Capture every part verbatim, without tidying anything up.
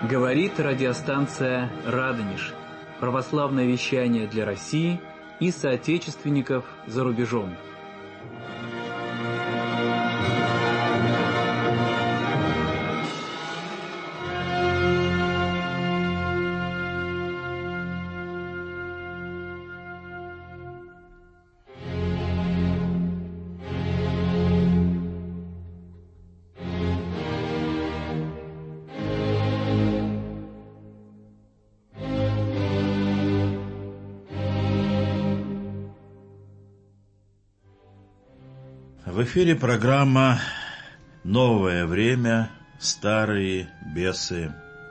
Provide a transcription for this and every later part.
Говорит радиостанция «Радонеж». Православное вещание для России и соотечественников за рубежом. В эфире программа «Новое время. Старые бесы».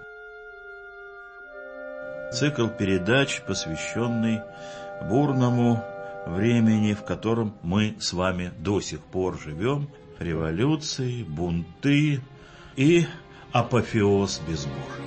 Цикл передач, посвященный бурному времени, в котором мы с вами до сих пор живем, революции, бунты и апофеоз безбожия.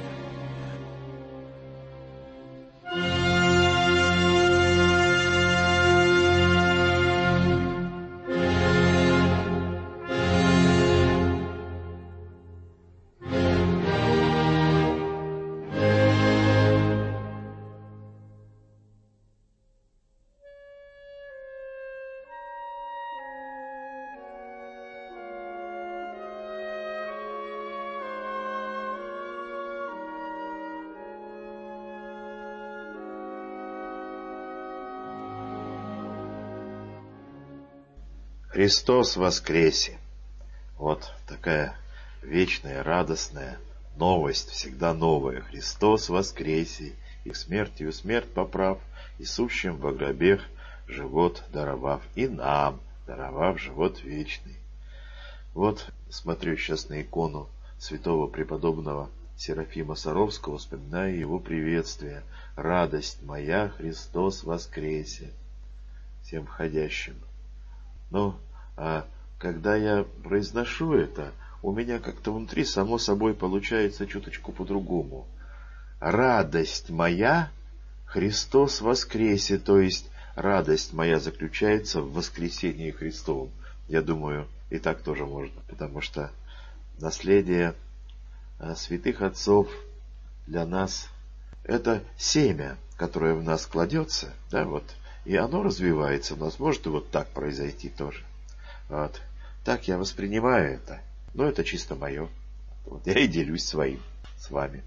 Христос воскресе! Вот такая вечная, радостная новость, всегда новая. Христос воскресе! И смертью смерть поправ, и сущим во гробех живот даровав, и нам даровав живот вечный. Вот смотрю сейчас на икону святого преподобного Серафима Саровского, вспоминаю его приветствие. Радость моя, Христос воскресе! Всем входящим. Но а когда я произношу это, у меня как-то внутри само собой получается чуточку по-другому. Радость моя, Христос воскресе, то есть радость моя заключается в воскресении Христовом. Я думаю, и так тоже можно, потому что наследие святых отцов для нас — это семя, которое в нас кладется, да, вот, и оно развивается у нас. Может и вот так произойти тоже. Вот. Так я воспринимаю это. Но это чисто мое. Вот. Я и делюсь своим с вами.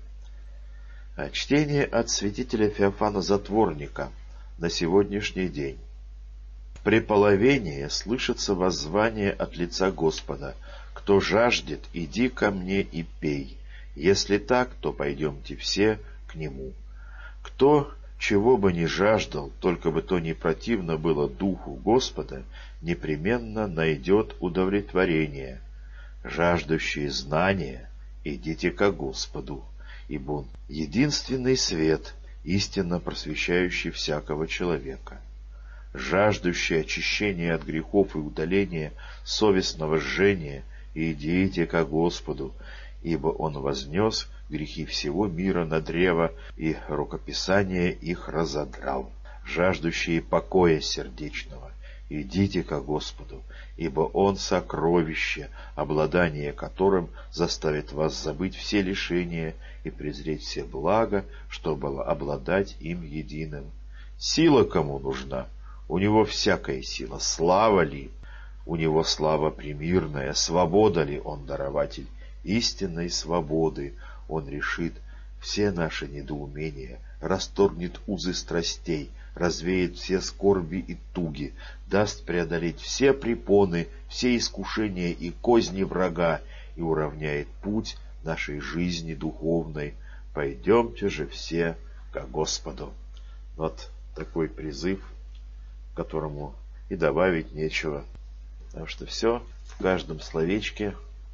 Чтение от святителя Феофана Затворника на сегодняшний день. При половении слышится воззвание от лица Господа: «Кто жаждет, иди ко мне и пей. Если так, то пойдемте все к нему. Кто чего бы ни жаждал, только бы то не противно было духу Господа, непременно найдет удовлетворение. Жаждущие знания, идите ко Господу, ибо Он единственный свет, истинно просвещающий всякого человека. Жаждущие очищения от грехов и удаления совестного жжения, идите ко Господу, ибо Он вознес грехи всего мира на древо и рукописание их разодрал. Жаждущие покоя сердечного, идите ко Господу, ибо Он сокровище, обладание которым заставит вас забыть все лишения и презреть все блага, чтобы обладать им единым. Сила кому нужна? У Него всякая сила. Слава ли? У Него слава премирная. Свобода ли? Он дарователь истинной свободы. Он решит все наши недоумения, расторгнет узы страстей, развеет все скорби и туги, даст преодолеть все препоны, все искушения и козни врага и уравняет путь нашей жизни духовной. Пойдемте же все ко Господу. Вот такой призыв, которому и добавить нечего, потому что все в каждом словечке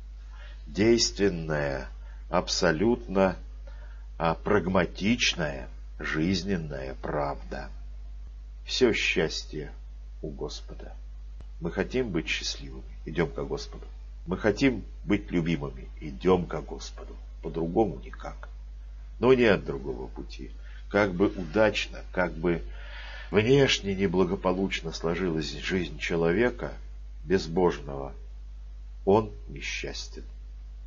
действенное, абсолютно а, прагматичная, жизненная правда. Все счастье у Господа. Мы хотим быть счастливыми, идем ко Господу. Мы хотим быть любимыми, идем ко Господу. По-другому никак. Но нет другого пути. Как бы удачно, как бы внешне неблагополучно сложилась жизнь человека безбожного, он несчастен.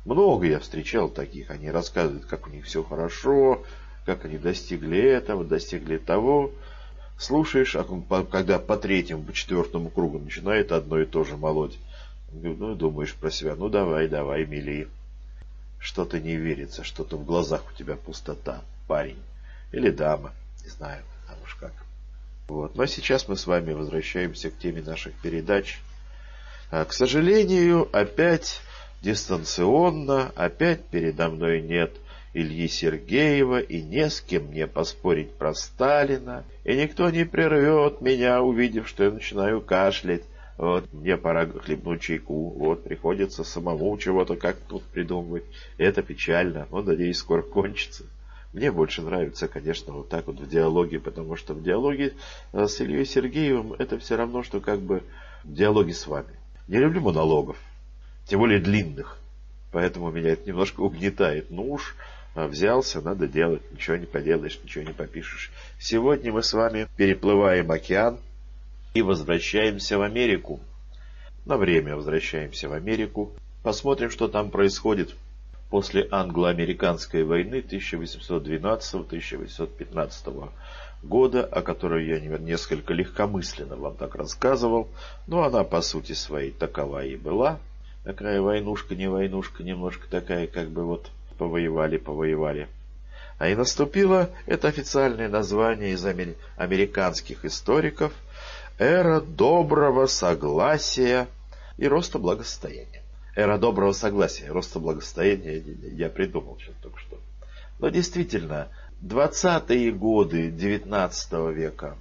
Много я встречал таких. Они рассказывают, как у них все хорошо, как они достигли этого, достигли того. Слушаешь, а когда по третьему, по четвертому кругу начинает одно и то же молоть, ну, думаешь про себя, ну давай, давай, мили. Что-то не верится, что-то в глазах у тебя пустота, парень. Или дама, не знаю, там уж как. Вот. Но сейчас мы с вами возвращаемся к теме наших передач. А, к сожалению, опять дистанционно, опять передо мной нет Ильи Сергеева, и не с кем мне поспорить про Сталина, и никто не прервет меня, увидев, что я начинаю кашлять. Вот, мне пора хлебнуть чайку, вот, приходится самому чего-то как-то тут придумывать. Это печально, но, надеюсь, скоро кончится. Мне больше нравится, конечно, вот так вот в диалоге, потому что в диалоге с Ильей Сергеевым это все равно, что как бы в диалоге с вами. Не люблю монологов, тем более длинных, поэтому меня это немножко угнетает. Ну уж, взялся, надо делать, ничего не поделаешь, ничего не попишешь. Сегодня мы с вами переплываем океан и возвращаемся в Америку. На время возвращаемся в Америку. Посмотрим, что там происходит после англо-американской войны тысяча восемьсот двенадцатого — тысяча восемьсот пятнадцатого года, о которой я несколько легкомысленно вам так рассказывал. Но она по сути своей такова и была. Такая войнушка, не войнушка, немножко такая, как бы вот повоевали, повоевали. А и наступило это официальное название из американских историков «Эра доброго согласия и роста благосостояния». Эра доброго согласия и роста благосостояния я придумал сейчас только что. Но действительно, двадцатые годы девятнадцатого века,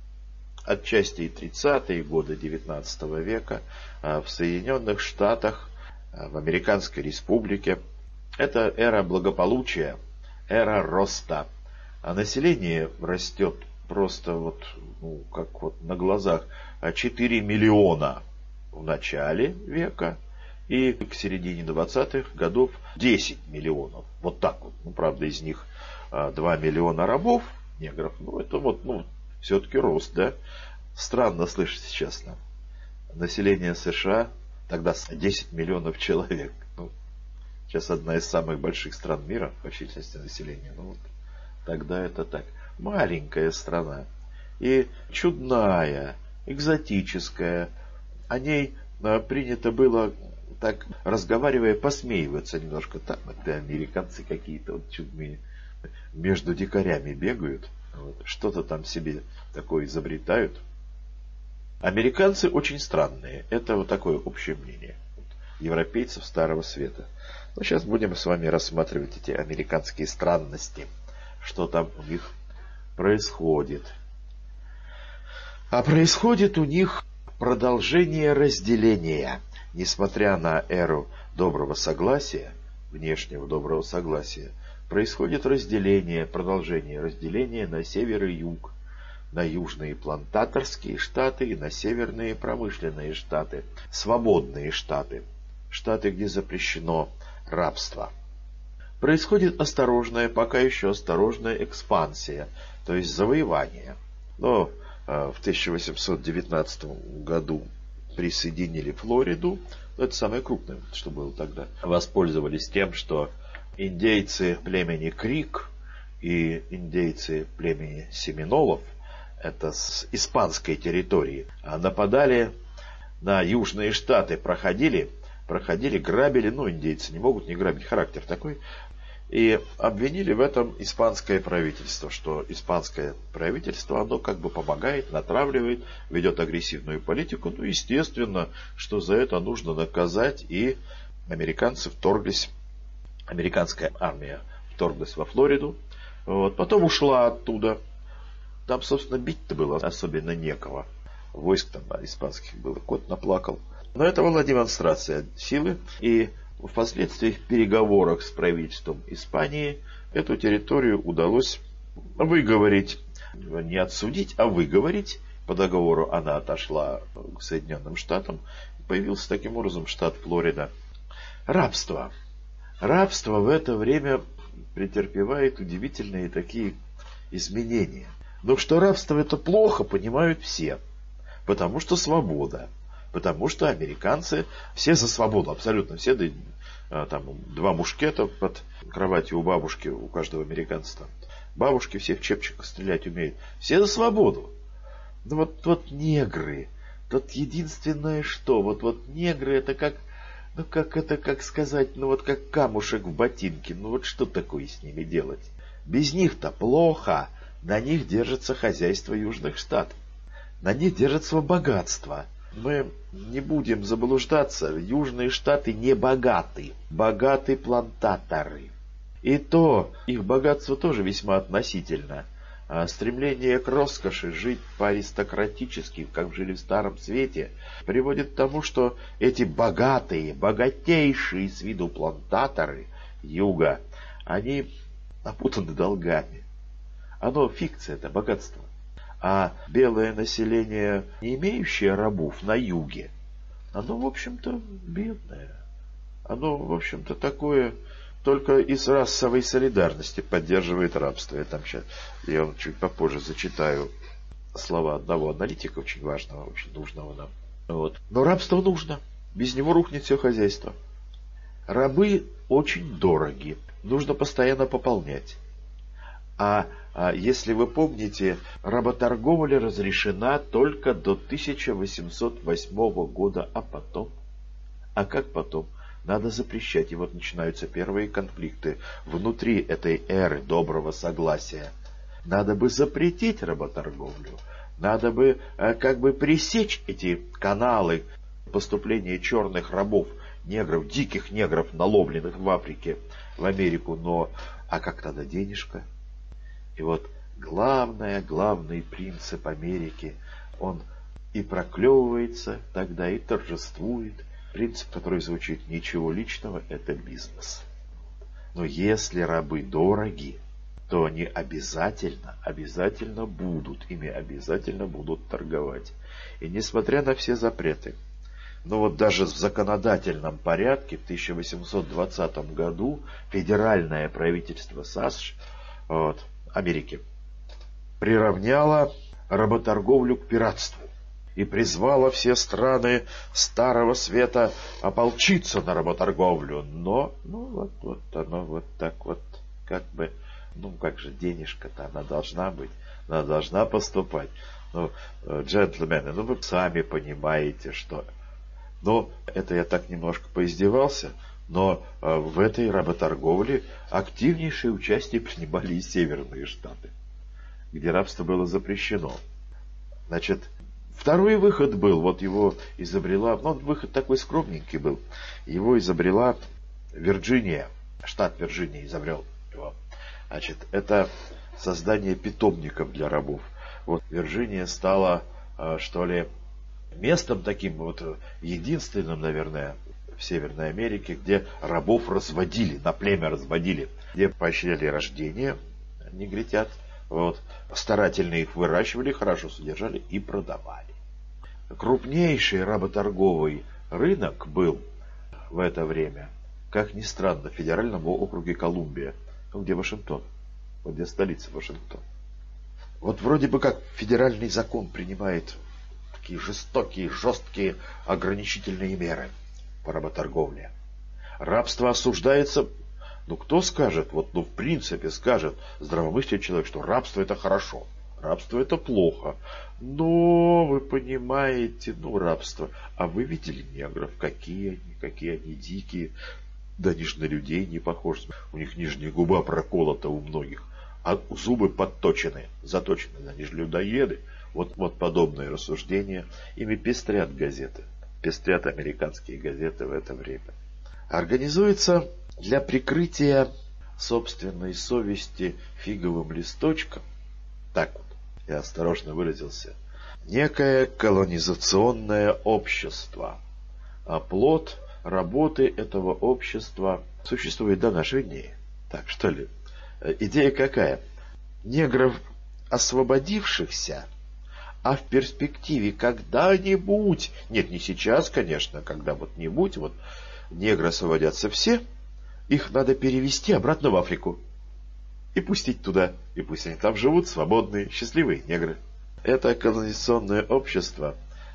отчасти и тридцатые годы девятнадцатого века в Соединенных Штатах, в Американской Республике, это эра благополучия, эра роста. А население растет просто вот, ну, как вот на глазах. четыре миллиона в начале века и к середине двадцатых годов десять миллионов. Вот так вот. Ну, правда, из них два миллиона рабов, негров. Ну, это вот, ну, все-таки рост, да? Странно слышать сейчас нам. Население США тогда десять миллионов человек. Ну, сейчас одна из самых больших стран мира по численности населения. Ну, вот, тогда это так. Маленькая страна. И чудная, экзотическая. О ней принято было, так разговаривая, посмеиваться немножко. Там это американцы какие-то вот чудные между дикарями бегают. Вот, что-то там себе такое изобретают. Американцы очень странные. Это вот такое общее мнение европейцев Старого Света. Но сейчас будем с вами рассматривать эти американские странности. Что там у них происходит. А происходит у них продолжение разделения. Несмотря на эру доброго согласия, внешнего доброго согласия, происходит разделение, продолжение разделения на север и юг, на южные плантаторские штаты и на северные промышленные штаты, свободные штаты, штаты, где запрещено рабство. Происходит осторожная, пока еще осторожная экспансия, то есть завоевание. Но э, в тысяча восемьсот девятнадцатом году присоединили Флориду, это самое крупное, что было тогда. Воспользовались тем, что индейцы племени Крик и индейцы племени Семинолов, это с испанской территории, нападали на южные штаты, проходили, проходили, грабили, ну, индейцы не могут не грабить, характер такой, и обвинили в этом испанское правительство, что испанское правительство, оно как бы помогает, натравливает, ведет агрессивную политику, ну, естественно, что за это нужно наказать, и американцы вторглись, американская армия вторглась во Флориду, вот, потом ушла оттуда. Там, собственно, бить-то было особенно некого. Войск там испанских было, кот наплакал. Но это была демонстрация силы. И впоследствии в переговорах с правительством Испании эту территорию удалось выговорить. Не отсудить, а выговорить. По договору она отошла к Соединенным Штатам. Появился таким образом штат Флорида. Рабство. Рабство в это время претерпевает удивительные такие изменения. Но что рабство это плохо, понимают все. Потому что свобода. Потому что американцы все за свободу, абсолютно все. Там два мушкета под кроватью у бабушки, у каждого американца там. Бабушки все в чепчиках стрелять умеют. Все за свободу. Ну вот, вот негры. Тут единственное что. Вот, вот негры это как, ну как это, как сказать, ну вот как камушек в ботинке. Ну вот что такое с ними делать? Без них-то плохо. На них держится хозяйство Южных Штатов. На них держится богатство. Мы не будем заблуждаться. Южные Штаты не богаты. Богаты плантаторы. И то, их богатство тоже весьма относительно. А стремление к роскоши, жить по-аристократически, как жили в Старом Свете, приводит к тому, что эти богатые, богатейшие с виду плантаторы юга, они опутаны долгами. Оно фикция, это богатство. А белое население, не имеющее рабов на юге, оно, в общем-то, бедное. Оно, в общем-то, такое, только из расовой солидарности поддерживает рабство. Я там сейчас, я вам чуть попозже зачитаю слова одного аналитика, очень важного, очень нужного нам. Вот. Но рабство нужно. Без него рухнет все хозяйство. Рабы очень дороги. Нужно постоянно пополнять. А, а если вы помните, работорговля разрешена только до тысяча восемьсот восьмого года, а потом? А как потом? Надо запрещать. И вот начинаются первые конфликты внутри этой эры доброго согласия. Надо бы запретить работорговлю. Надо бы э, как бы пресечь эти каналы поступления черных рабов, негров, диких негров, наловленных в Африке, в Америку. Но а как тогда денежка? И вот главное, главный принцип Америки, он и проклевывается тогда, и торжествует. Принцип, который звучит: ничего личного, это бизнес. Но если рабы дороги, то они обязательно, обязательно будут, ими обязательно будут торговать. И несмотря на все запреты, но вот даже в законодательном порядке в тысяча восемьсот двадцатом году федеральное правительство САСШ, вот, Америки приравняло работорговлю к пиратству и призвало все страны Старого Света ополчиться на работорговлю. Но, ну вот, вот оно вот так вот, как бы, ну как же денежка-то, она должна быть, она должна поступать. Ну, джентльмены, ну вы сами понимаете, что... Ну, это я так немножко поиздевался, но э, в этой работорговле активнейшее участие принимали и Северные Штаты, где рабство было запрещено. Значит, второй выход был, вот его изобрела, ну, выход такой скромненький был, его изобрела Вирджиния, штат Вирджиния изобрел его. Значит, это создание питомников для рабов. Вот Вирджиния стала, э, что ли, местом таким вот единственным, наверное, в Северной Америке, где рабов разводили, на племя разводили, где поощряли рождение негритят, вот, старательно их выращивали, хорошо содержали и продавали. Крупнейший работорговый рынок был в это время, как ни странно, в федеральном округе Колумбия, ну, где Вашингтон, вот где столица Вашингтон. Вот вроде бы как федеральный закон принимает такие жестокие, жесткие ограничительные меры по работорговле. Рабство осуждается. Ну, кто скажет, вот, ну, в принципе, скажет здравомыслящий человек, что рабство это хорошо, рабство это плохо. Но, вы понимаете, ну, рабство. А вы видели негров? Какие они, какие они дикие. Да они же на людей не похожи. У них нижняя губа проколота у многих, а зубы подточены, заточены. Они же людоеды. Вот, вот подобные рассуждения. Ими пестрят газеты. Пестрят американские газеты в это время. Организуется для прикрытия собственной совести фиговым листочком, так вот, я осторожно выразился, некое колонизационное общество. А плод работы этого общества существует до наших дней. Так, что ли? Идея какая? Негров, освободившихся, а в перспективе когда-нибудь, нет, не сейчас, конечно, когда-нибудь, вот негры освободятся все, их надо перевести обратно в Африку и пустить туда, и пусть они там живут, свободные, счастливые негры. Это колонизационное общество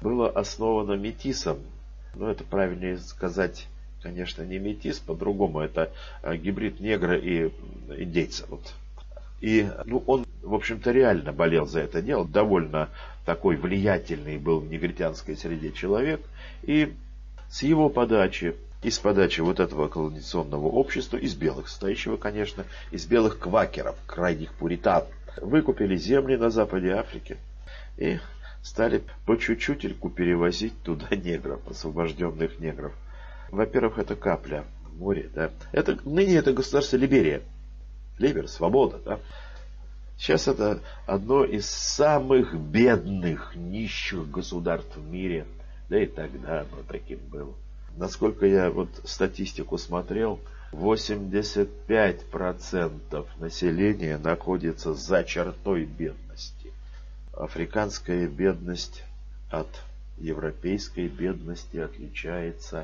было основано метисом. Ну, это правильнее сказать, конечно, не метис, по-другому. Это гибрид негра и индейца. Вот. И ну, он, в общем-то, реально болел за это дело. Довольно такой влиятельный был в негритянской среде человек. И с его подачи, и с подачи вот этого колонизационного общества, из белых, состоящего, конечно, из белых квакеров, крайних пуритан, выкупили земли на западе Африки и стали по чуть-чутельку перевозить туда негров, освобожденных негров. Во-первых, это капля в море, да. Это, ныне это государство Либерия. Либер, свобода, да. Сейчас это одно из самых бедных, нищих государств в мире. Да и тогда оно таким было. Насколько я вот статистику смотрел, восемьдесят пять процентов населения находится за чертой бедности. Африканская бедность от европейской бедности отличается,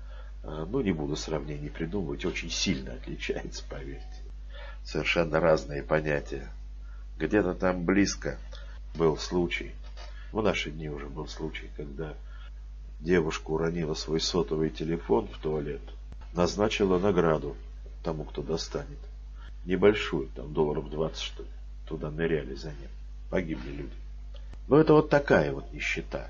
ну не буду сравнений придумывать, очень сильно отличается, поверьте. Совершенно разные понятия. Где-то там близко был случай, в наши дни уже был случай, когда девушка уронила свой сотовый телефон в туалет, назначила награду тому, кто достанет. Небольшую, там долларов двадцать, что ли. Туда ныряли за ним. Погибли люди. Но это вот такая вот нищета.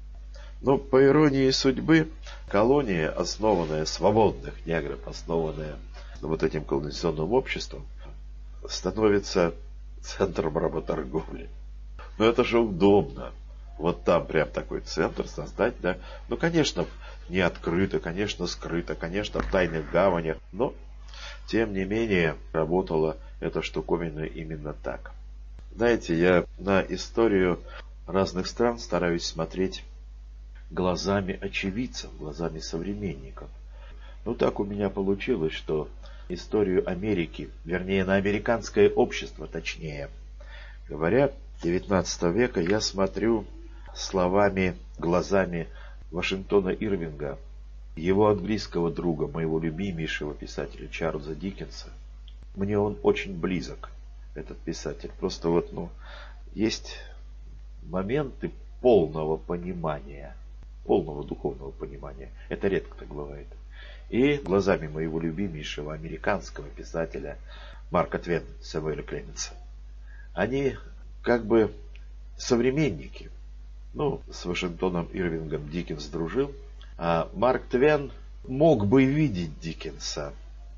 Но по иронии судьбы, колония, основанная свободных негров, основанная вот этим колонизационным обществом, становится центром работорговли. Но это же удобно. Вот там прям такой центр создать, да. Ну, конечно, не открыто, конечно, скрыто, конечно, в тайных гаванях. Но, тем не менее, работала эта штуковина именно так. Знаете, я на историю разных стран стараюсь смотреть глазами очевидцев, глазами современников. Ну, так у меня получилось, что историю Америки, вернее, на американское общество, точнее говоря, девятнадцатого века я смотрю словами, глазами Вашингтона Ирвинга, его английского друга, моего любимейшего писателя Чарльза Диккенса. Мне он очень близок, этот писатель. Просто вот, ну, есть моменты полного понимания, полного духовного понимания. Это редко так бывает. И глазами моего любимейшего американского писателя Марка Твена, Сэмюэля Клеменса. Они как бы современники. Ну, с Вашингтоном Ирвингом Диккенс дружил, а Марк Твен мог бы видеть Диккенса.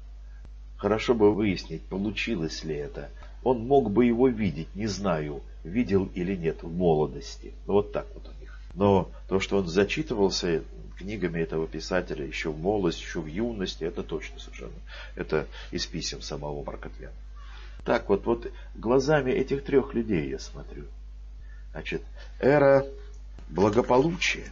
Хорошо бы выяснить, получилось ли это. Он мог бы его видеть, не знаю, видел или нет в молодости. Ну, вот так вот у них. Но то, что он зачитывался книгами этого писателя еще в молодости, еще в юности, это точно совершенно. Это из писем самого Марка Твена. Так вот, вот глазами этих трех людей я смотрю. Значит, эра благополучия,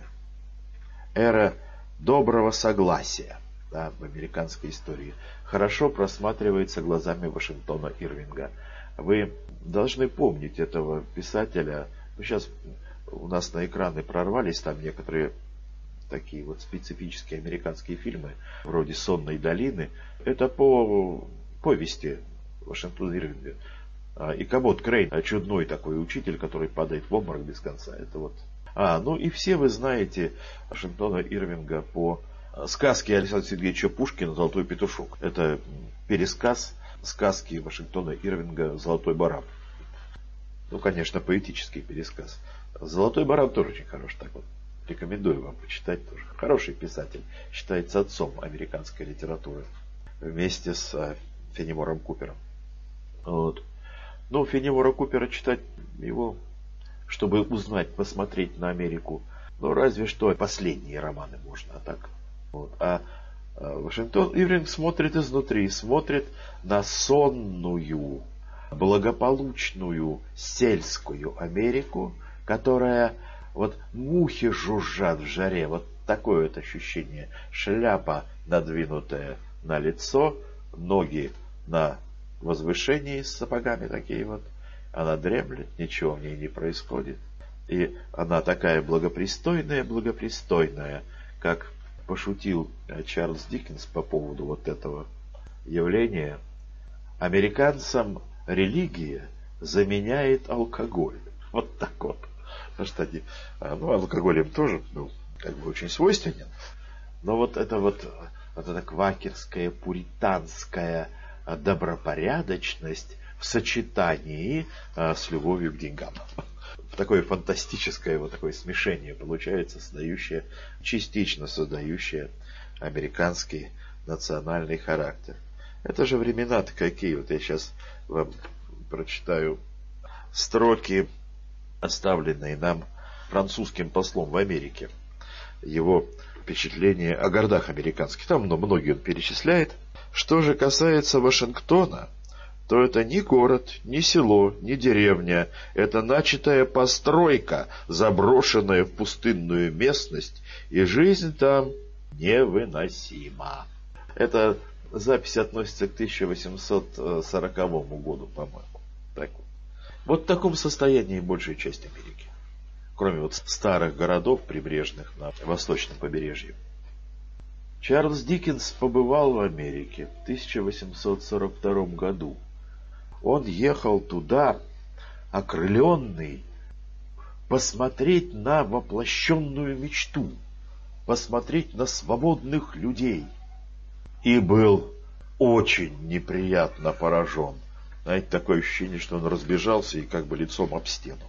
эра доброго согласия, да, в американской истории хорошо просматривается глазами Вашингтона Ирвинга. Вы должны помнить этого писателя. Ну, сейчас у нас на экраны прорвались там некоторые такие вот специфические американские фильмы, вроде «Сонной долины». Это по повести Вашингтона Ирвинга. И Комод Крейн, чудной такой учитель, который падает в обморок без конца. Это вот. А, ну и все вы знаете Вашингтона Ирвинга по сказке Александра Сергеевича Пушкина «Золотой петушок». Это пересказ сказки Вашингтона Ирвинга «Золотой баран». Ну, конечно, поэтический пересказ. «Золотой баран» тоже очень хороший. Так вот, рекомендую вам почитать тоже. Хороший писатель. Считается отцом американской литературы. Вместе с Феннимором Купером. Вот. Ну, Феннимора Купера читать его, чтобы узнать, посмотреть на Америку, ну, разве что последние романы можно, а так. Вот. А Вашингтон Ирвинг смотрит изнутри, смотрит на сонную, благополучную сельскую Америку, которая вот мухи жужжат в жаре, вот такое вот ощущение. Шляпа надвинутая на лицо, ноги на возвышении с сапогами такие вот. Она дремлет, ничего в ней не происходит. И она такая благопристойная, благопристойная, как пошутил Чарльз Диккенс по поводу вот этого явления. Американцам религия заменяет алкоголь. Вот так вот. что они, ну, алкоголь им тоже был как бы очень свойственен. Но вот это вот, вот эта квакерская, пуританская добропорядочность в сочетании а, с любовью к деньгам. Такое фантастическое вот такое смешение получается, создающее, частично создающее американский национальный характер. Это же времена-то какие. Вот я сейчас вам прочитаю строки, оставленные нам французским послом в Америке. Его впечатление о городах американских. Там ну, многие он перечисляет. Что же касается Вашингтона, то это ни город, ни село, ни деревня. Это начатая постройка, заброшенная в пустынную местность, и жизнь там невыносима. Эта запись относится к тысяча восемьсот сороковому году, по-моему. Так вот. Вот в таком состоянии большая часть Америки. Кроме вот старых городов, прибрежных на восточном побережье. Чарльз Диккенс побывал в Америке в тысяча восемьсот сорок втором году. Он ехал туда, окрыленный, посмотреть на воплощенную мечту, посмотреть на свободных людей. И был очень неприятно поражен. Знаете, такое ощущение, что он разбежался и как бы лицом об стену.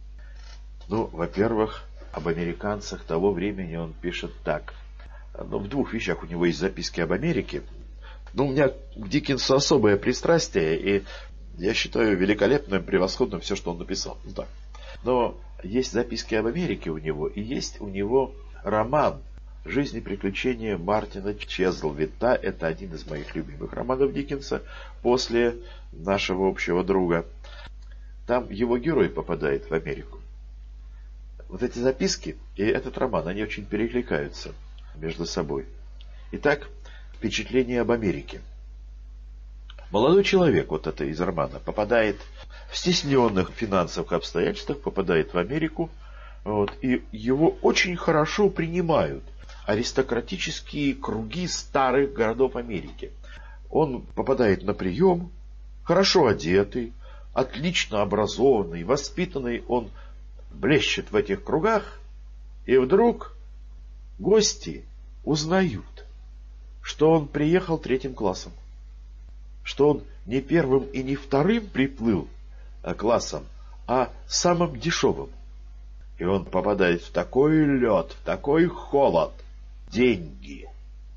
Ну, во-первых, об американцах того времени он пишет так. Ну, в двух вещах у него есть записки об Америке. Ну, у меня к Диккенсу особое пристрастие, и я считаю великолепным, превосходным все, что он написал. Ну, так. Но есть записки об Америке у него, и есть у него роман «Жизнь и приключения Мартина Чезлвита». Это один из моих любимых романов Диккенса после нашего общего друга. Там его герой попадает в Америку. Вот эти записки и этот роман, они очень перекликаются между собой. Итак, впечатление об Америке. Молодой человек, вот это из романа, попадает в стесненных финансовых обстоятельствах, попадает в Америку, вот, и его очень хорошо принимают аристократические круги старых городов Америки. Он попадает на прием, хорошо одетый, отлично образованный, воспитанный, он блещет в этих кругах, и вдруг гости узнают, что он приехал третьим классом, что он не первым и не вторым приплыл классом, а самым дешевым. И он попадает в такой лед, в такой холод. Деньги.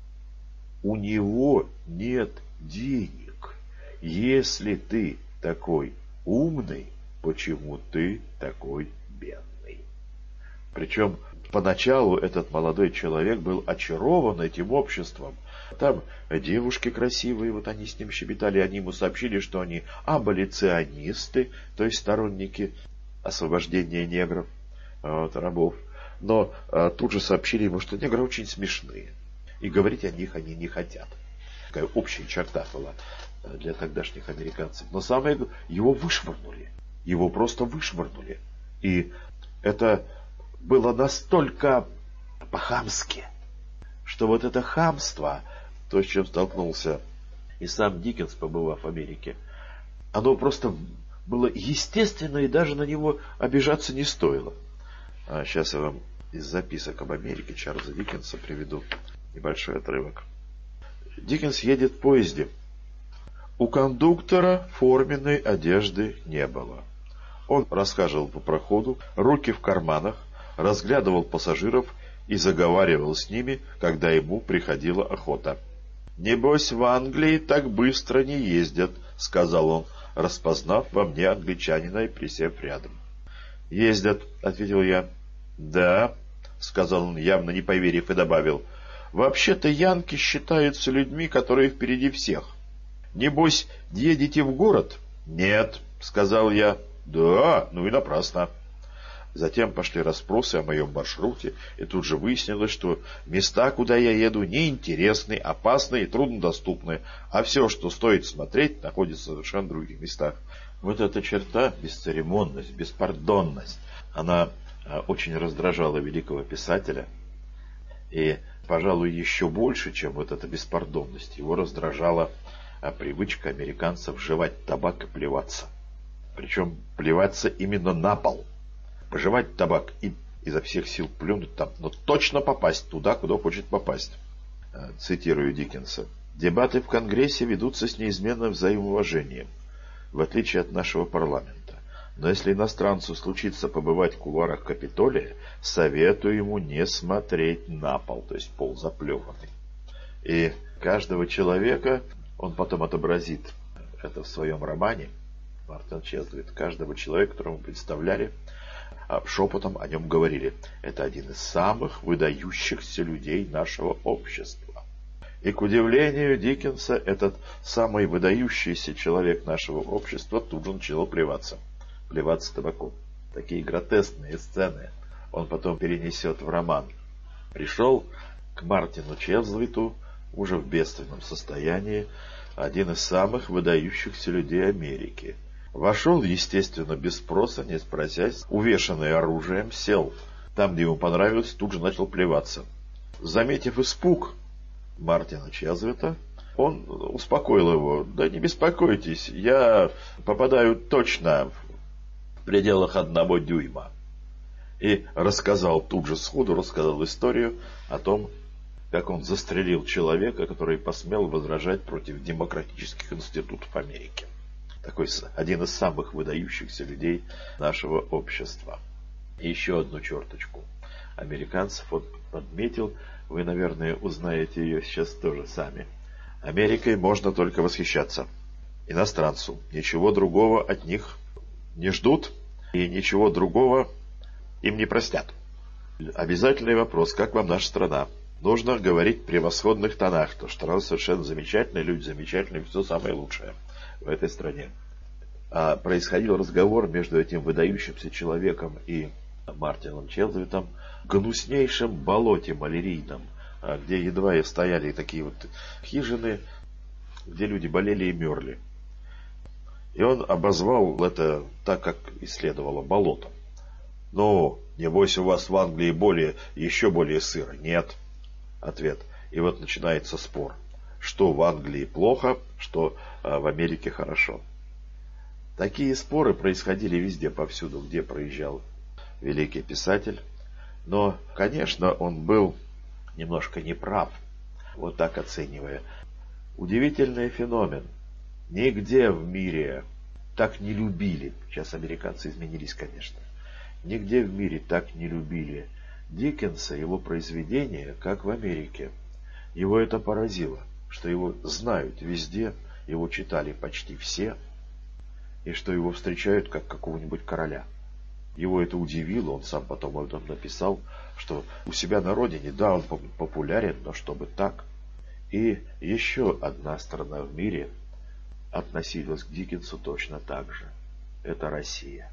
У него нет денег. Если ты такой умный, почему ты такой бедный? Причем поначалу этот молодой человек был очарован этим обществом. Там девушки красивые, вот они с ним щебетали, они ему сообщили, что они аболиционисты, то есть сторонники освобождения негров, вот, рабов. Но а, тут же сообщили ему, что негры очень смешные, и говорить о них они не хотят. Такая общая черта была для тогдашних американцев. Но самое главное, его вышвырнули. Его просто вышвырнули. И это было настолько по-хамски, что вот это хамство, то, с чем столкнулся и сам Диккенс, побывав в Америке, оно просто было естественно, и даже на него обижаться не стоило. А сейчас я вам из записок об Америке Чарльза Диккенса приведу небольшой отрывок. Диккенс едет в поезде. У кондуктора форменной одежды не было. Он расхаживал по проходу, руки в карманах, разглядывал пассажиров и заговаривал с ними, когда ему приходила охота. «Небось, в Англии так быстро не ездят», — сказал он, распознав во мне англичанина и присев рядом. «Ездят», — ответил я. «Да», — сказал он, явно не поверив, и добавил. «Вообще-то янки считаются людьми, которые впереди всех. Небось, едете в город?» «Нет», — сказал я. «Да, ну и напрасно». Затем пошли расспросы о моем маршруте, и тут же выяснилось, что места, куда я еду, неинтересны, опасны и труднодоступны, а все, что стоит смотреть, находится в совершенно других местах. Вот эта черта, бесцеремонность, беспардонность, она очень раздражала великого писателя, и, пожалуй, еще больше, чем вот эта беспардонность, его раздражала привычка американцев жевать табак и плеваться. Причем плеваться именно на пол. пожевать табак и изо всех сил плюнуть там, но точно попасть туда, куда хочет попасть. Цитирую Диккенса. «Дебаты в Конгрессе ведутся с неизменным взаимоуважением, в отличие от нашего парламента. Но если иностранцу случится побывать в кулуарах Капитолия, советую ему не смотреть на пол», то есть пол заплеванный. И каждого человека, он потом отобразит это в своем романе, Мартин Чезлвит, каждого человека, которого мы представляли, шепотом о нем говорили: это один из самых выдающихся людей нашего общества. И, к удивлению Диккенса, этот самый выдающийся человек нашего общества тут же начал плеваться. Плеваться табаком. Такие гротескные сцены он потом перенесет в роман. Пришел к Мартину Чезлвиту уже в бедственном состоянии один из самых выдающихся людей Америки. Вошел, естественно, без спроса, не спросясь, увешанный оружием, сел там, где ему понравилось, тут же начал плеваться. Заметив испуг Мартина Чезлвита, он успокоил его: да не беспокойтесь, я попадаю точно в пределах одного дюйма. И рассказал тут же сходу, рассказал историю о том, как он застрелил человека, который посмел возражать против демократических институтов Америки. Такой один из самых выдающихся людей нашего общества. И еще одну черточку американцев он подметил. Вы, наверное, узнаете ее сейчас тоже сами. Америкой можно только восхищаться. Иностранцу ничего другого от них не ждут и ничего другого им не простят. Обязательный вопрос: как вам наша страна? Нужно говорить в превосходных тонах, то что страна совершенно замечательная, люди замечательные, все самое лучшее в этой стране. А происходил разговор между этим выдающимся человеком и Мартином Чезлвитом в гнуснейшем болоте малярийном, где едва и стояли такие вот хижины, где люди болели и мерли. И он обозвал это так, как и следовало, болотом. «Ну, небось у вас в Англии более, еще более сыро». «Нет». Ответ. И вот начинается спор. Что в Англии плохо, что в Америке хорошо. Такие споры происходили везде, повсюду, где проезжал великий писатель. Но, конечно, он был немножко неправ, вот так оценивая. Удивительный феномен. Нигде в мире так не любили, сейчас американцы изменились, конечно, нигде в мире так не любили Диккенса, его произведения, как в Америке. Его это поразило, что его знают везде, его читали почти все, и что его встречают как какого-нибудь короля. Его это удивило, он сам потом об этом написал, что у себя на родине, да, он популярен, но чтобы так. И еще одна страна в мире относилась к Диккенсу точно так же. Это Россия.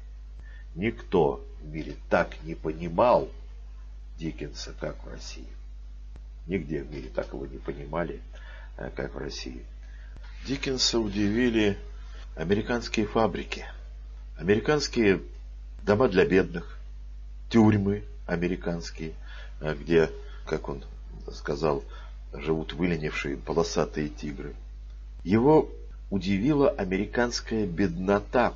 Никто в мире так не понимал Диккенса, как в России. Нигде в мире так его не понимали, как в России. Диккенса удивили американские фабрики, американские дома для бедных, тюрьмы американские, где, как он сказал, живут выленившие полосатые тигры. Его удивила американская беднота,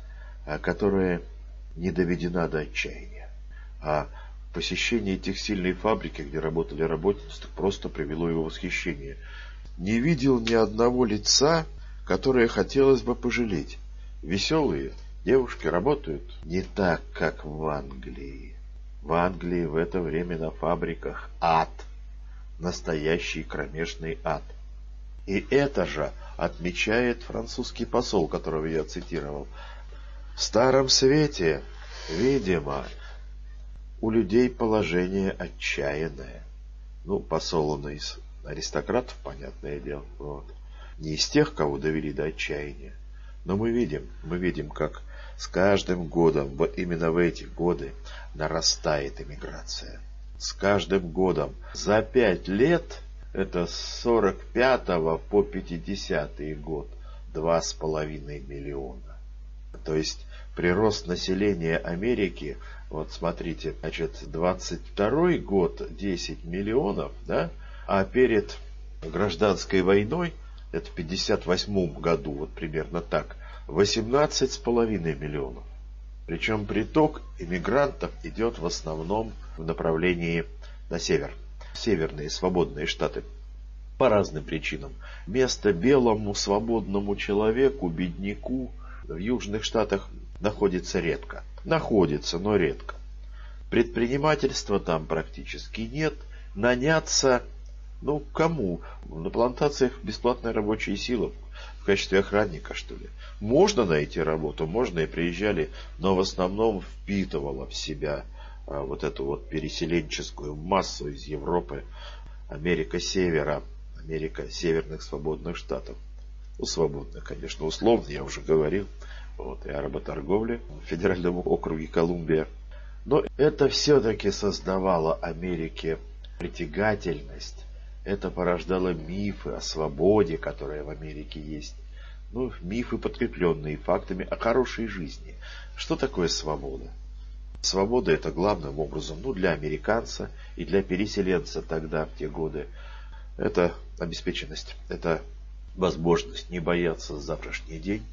которая не доведена до отчаяния. А посещение текстильной фабрики, где работали работницы, просто привело его в восхищение. Не видел ни одного лица, которое хотелось бы пожалеть. Веселые девушки работают не так, как в Англии. В Англии в это время на фабриках ад. Настоящий кромешный ад. И это же отмечает французский посол, которого я цитировал. В Старом Свете, видимо, у людей положение отчаянное. Ну, посол он из аристократов, понятное дело. Вот. Не из тех, кого довели до отчаяния. Но мы видим, мы видим, как с каждым годом, вот именно в эти годы, нарастает эмиграция. С каждым годом. За пять лет, это с сорок пятого по пятидесятый год, два с половиной миллиона. То есть прирост населения Америки, вот смотрите, значит, двадцать второй год десять миллионов, да, а перед гражданской войной, это в пятьдесят восьмом году, вот примерно так, восемнадцать с половиной миллионов. Причем приток иммигрантов идет в основном в направлении на север. Северные свободные штаты. По разным причинам. Место белому свободному человеку, бедняку, в южных штатах находится редко. Находится, но редко. Предпринимательства там практически нет. Наняться, ну, кому? На плантациях бесплатная рабочая сила. В качестве охранника, что ли. Можно найти работу, можно и приезжали, но в основном впитывала в себя а, вот эту вот переселенческую массу из Европы. Америка Севера, Америка Северных свободных штатов. Ну, свободных, конечно, условно, я уже говорил. Вот, и о работорговле в федеральном округе Колумбия. Но это все-таки создавало Америке притягательность. Это порождало мифы о свободе, которая в Америке есть. Ну, мифы, подкрепленные фактами о хорошей жизни. Что такое свобода? Свобода — это главным образом, ну, для американца и для переселенца тогда, в те годы, это обеспеченность, это возможность не бояться за завтрашний день,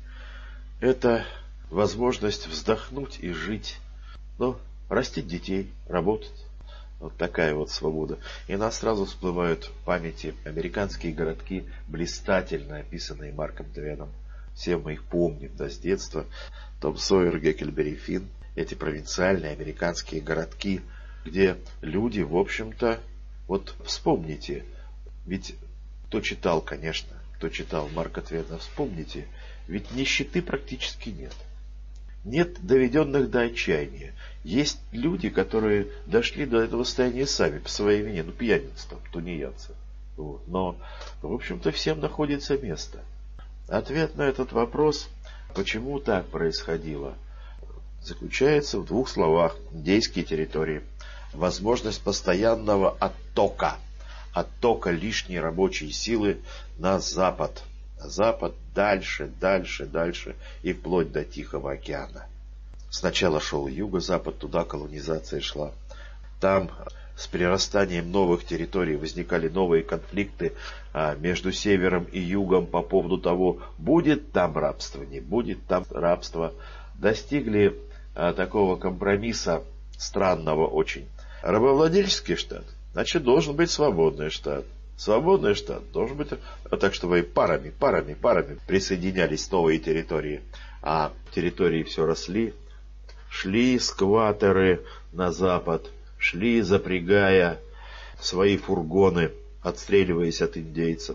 это возможность вздохнуть и жить, ну, растить детей, работать. Вот такая вот свобода. И нас сразу всплывают в памяти американские городки, блистательно описанные Марком Твеном. Все мы их помним, да, с детства. Том Сойер, Гекльберри Финн. Эти провинциальные американские городки, где люди, в общем-то, вот вспомните, ведь кто читал, конечно, кто читал Марка Твена, вспомните, ведь нищеты практически нет. Нет доведенных до отчаяния. Есть люди, которые дошли до этого состояния сами, по своей вине, ну, пьяницы там, тунеядцы. Вот. Но, в общем-то, всем находится место. Ответ на этот вопрос, почему так происходило, заключается в двух словах. Индейские территории. Возможность постоянного оттока. Оттока лишней рабочей силы на запад. На запад, дальше, дальше, дальше и вплоть до Тихого океана. Сначала шел юго-запад, туда колонизация шла. Там с прирастанием новых территорий возникали новые конфликты а, между севером и югом по поводу того, будет там рабство, не будет там рабство. Достигли а, такого компромисса странного очень. Рабовладельческий штат, значит, должен быть свободный штат. Свободный штат должен быть так, чтобы парами, парами, парами присоединялись новые территории. А территории все росли. Шли скватеры на запад, шли, запрягая свои фургоны, отстреливаясь от индейцев.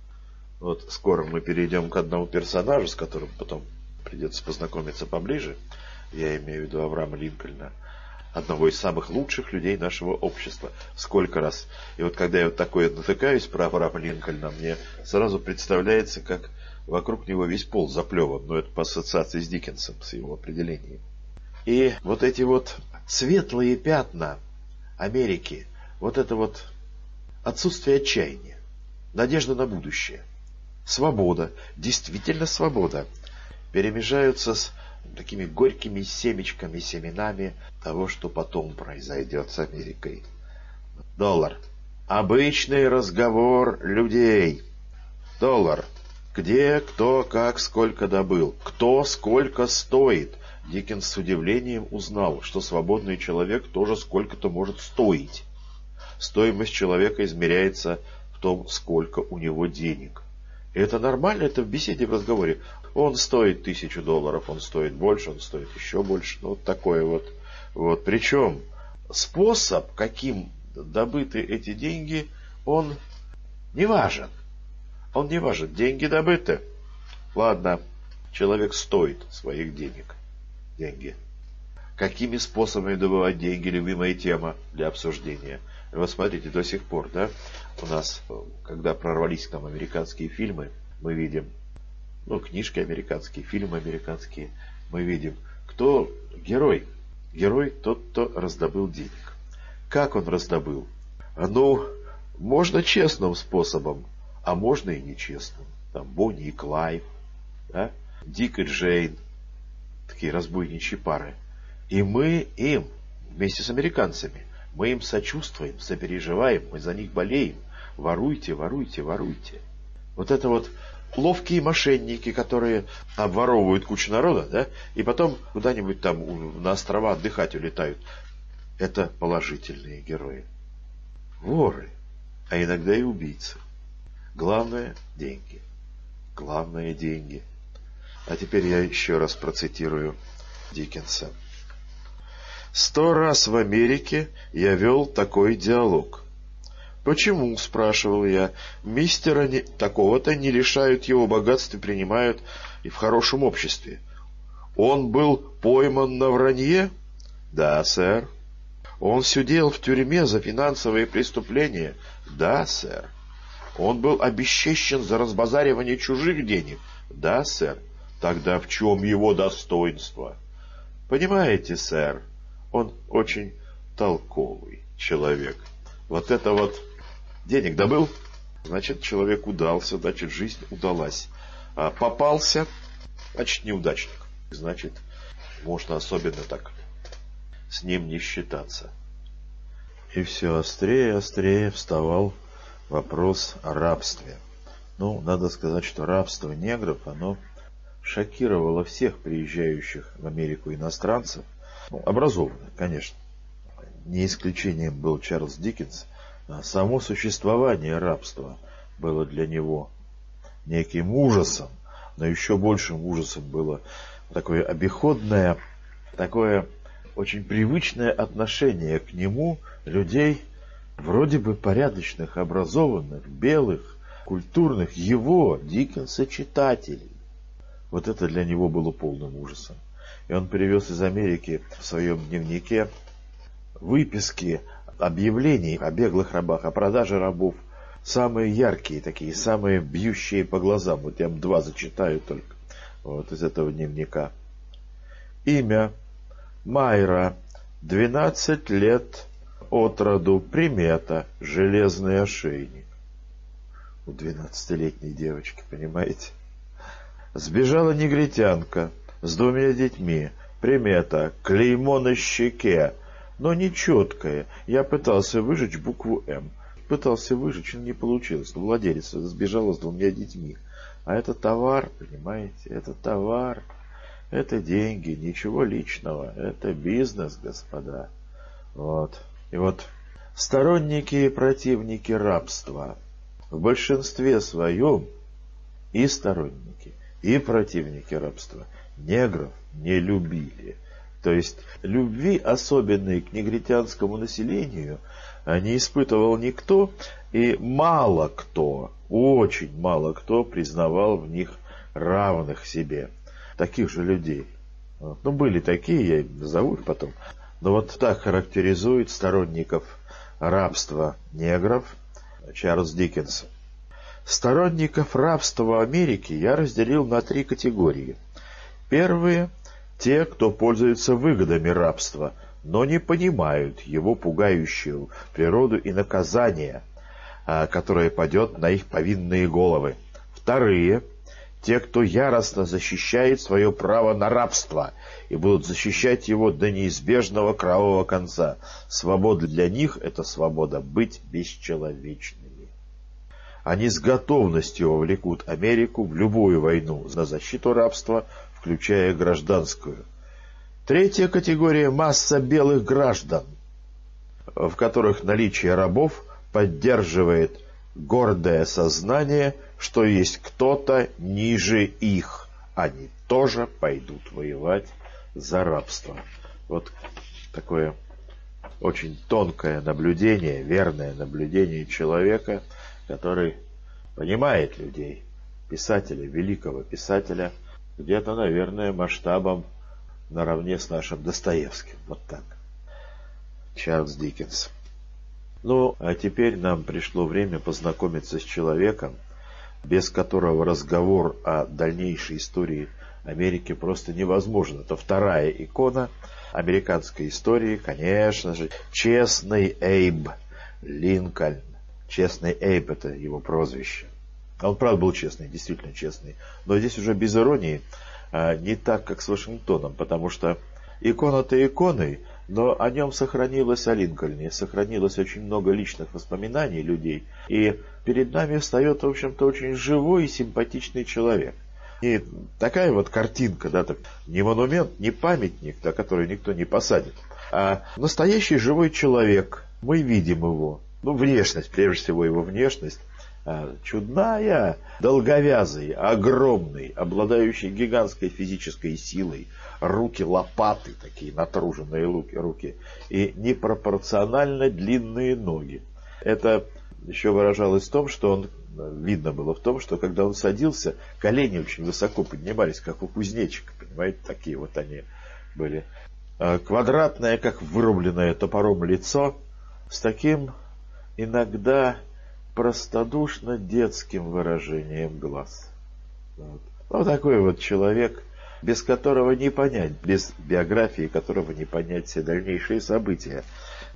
Вот скоро мы перейдем к одному персонажу, с которым потом придется познакомиться поближе. Я имею в виду Авраама Линкольна, одного из самых лучших людей нашего общества. Сколько раз. И вот когда я вот такое натыкаюсь про Авраама Линкольна, мне сразу представляется, как вокруг него весь пол заплеван. Но это по ассоциации с Диккенсом, с его определением. И вот эти вот светлые пятна Америки, вот это вот отсутствие отчаяния, надежда на будущее, свобода, действительно свобода, перемежаются с такими горькими семечками, семенами того, что потом произойдет с Америкой. Доллар. Обычный разговор людей. Доллар. Где, кто, как, сколько добыл. Кто, сколько стоит. Диккенс с удивлением узнал, что свободный человек тоже сколько-то может стоить. Стоимость человека измеряется в том, сколько у него денег. И это нормально, это в беседе, в разговоре. Он стоит тысячу долларов, он стоит больше, он стоит еще больше. Ну, вот такое вот. вот. Причем способ, каким добыты эти деньги, он не важен. Он не важен. Деньги добыты. Ладно, человек стоит своих денег. Деньги. Какими способами добывать деньги? Любимая тема для обсуждения. И вот смотрите, до сих пор, да, у нас, когда прорвались к нам американские фильмы, мы видим, ну, книжки американские, фильмы американские, мы видим, кто герой. Герой тот, кто раздобыл денег. Как он раздобыл? Ну, можно честным способом, а можно и нечестным. Там Бонни и Клайд, да? Дик и Джейн. Такие разбойничьи пары. И мы им, вместе с американцами, мы им сочувствуем, сопереживаем, мы за них болеем. Воруйте, воруйте, воруйте. Вот это вот ловкие мошенники, которые обворовывают кучу народа, да, и потом куда-нибудь там на острова отдыхать улетают. Это положительные герои. Воры, а иногда и убийцы. Главное – деньги. Главное – деньги. А теперь я еще раз процитирую Диккенса. «Сто раз в Америке я вел такой диалог. Почему, спрашивал я, мистера не, такого-то не лишают его богатства, принимают и в хорошем обществе? Он был пойман на вранье? Да, сэр. Он сидел в тюрьме за финансовые преступления? Да, сэр. Он был обесчещен за разбазаривание чужих денег? Да, сэр. Тогда в чем его достоинство? Понимаете, сэр, он очень толковый человек. Вот это вот денег добыл, значит, человек удался, значит, жизнь удалась. А попался, значит, неудачник. Значит, можно особенно так с ним не считаться». И все острее и острее вставал вопрос о рабстве. Ну, надо сказать, что рабство негров, оно шокировало всех приезжающих в Америку иностранцев. Ну, образованных, конечно. Не исключением был Чарльз Диккенс. А само существование рабства было для него неким ужасом, но еще большим ужасом было такое обиходное, такое очень привычное отношение к нему людей, вроде бы порядочных, образованных, белых, культурных, его, Диккенса, читателей. Вот это для него было полным ужасом. И он привез из Америки в своем дневнике выписки объявлений о беглых рабах, о продаже рабов. Самые яркие такие, самые бьющие по глазам. Вот я вам два зачитаю только вот из этого дневника. Имя: Майра, двенадцать лет от роду, примета: железный ошейник. У двенадцатилетней девочки, понимаете? Сбежала негритянка с двумя детьми, примета: клеймо на щеке, но нечеткое. Я пытался выжечь букву «М». Пытался выжечь, но не получилось. Но владелец сбежала с двумя детьми. А это товар, понимаете? Это товар. Это деньги. Ничего личного. Это бизнес, господа. Вот. И вот сторонники и противники рабства в большинстве своем и сторонники, и противники рабства негров не любили. То есть любви особенной к негритянскому населению не испытывал никто, и мало кто, очень мало кто признавал в них равных себе, таких же людей. Ну, были такие, я назову их потом. Но вот так характеризует сторонников рабства негров Чарльз Диккенс. Сторонников рабства в Америке я разделил на три категории. Первые — те, кто пользуется выгодами рабства, но не понимают его пугающую природу и наказание, которое падет на их повинные головы. Вторые — те, кто яростно защищает свое право на рабство и будут защищать его до неизбежного кровавого конца. Свобода для них — это свобода быть бесчеловечными. Они с готовностью вовлекут Америку в любую войну на защиту рабства, включая гражданскую. Третья категория — масса белых граждан, в которых наличие рабов поддерживает гордое сознание, что есть кто-то ниже их. Они тоже пойдут воевать за рабство. Вот такое очень тонкое наблюдение, верное наблюдение человека, который понимает людей, писателя, великого писателя, где-то, наверное, масштабом наравне с нашим Достоевским. Вот так. Чарльз Диккенс. Ну, а теперь нам пришло время познакомиться с человеком, без которого разговор о дальнейшей истории Америки просто невозможен. Это вторая икона американской истории, конечно же, честный Эйб Линкольн. Честный Эйб — это его прозвище. Он, правда, был честный, действительно честный. Но здесь уже без иронии, не так, как с Вашингтоном, потому что икона-то иконой, Но о нем сохранилось, о Линкольне, сохранилось очень много личных воспоминаний людей. И перед нами встает, в общем-то, очень живой и симпатичный человек. И такая вот картинка, да, так, не монумент, не памятник, да, который никто не посадит, а настоящий живой человек. Мы видим его. Ну, внешность, прежде всего его внешность. Чудная, долговязый, огромный, обладающий гигантской физической силой, руки лопаты, такие натруженные руки, и непропорционально длинные ноги. Это еще выражалось в том, что он, видно было в том, что когда он садился, колени очень высоко поднимались, как у кузнечика, понимаете, такие вот они были. Квадратное, как вырубленное топором лицо, с таким иногда простодушно детским выражением глаз. Вот. Ну, такой вот человек, без которого не понять, без биографии которого не понять все дальнейшие события.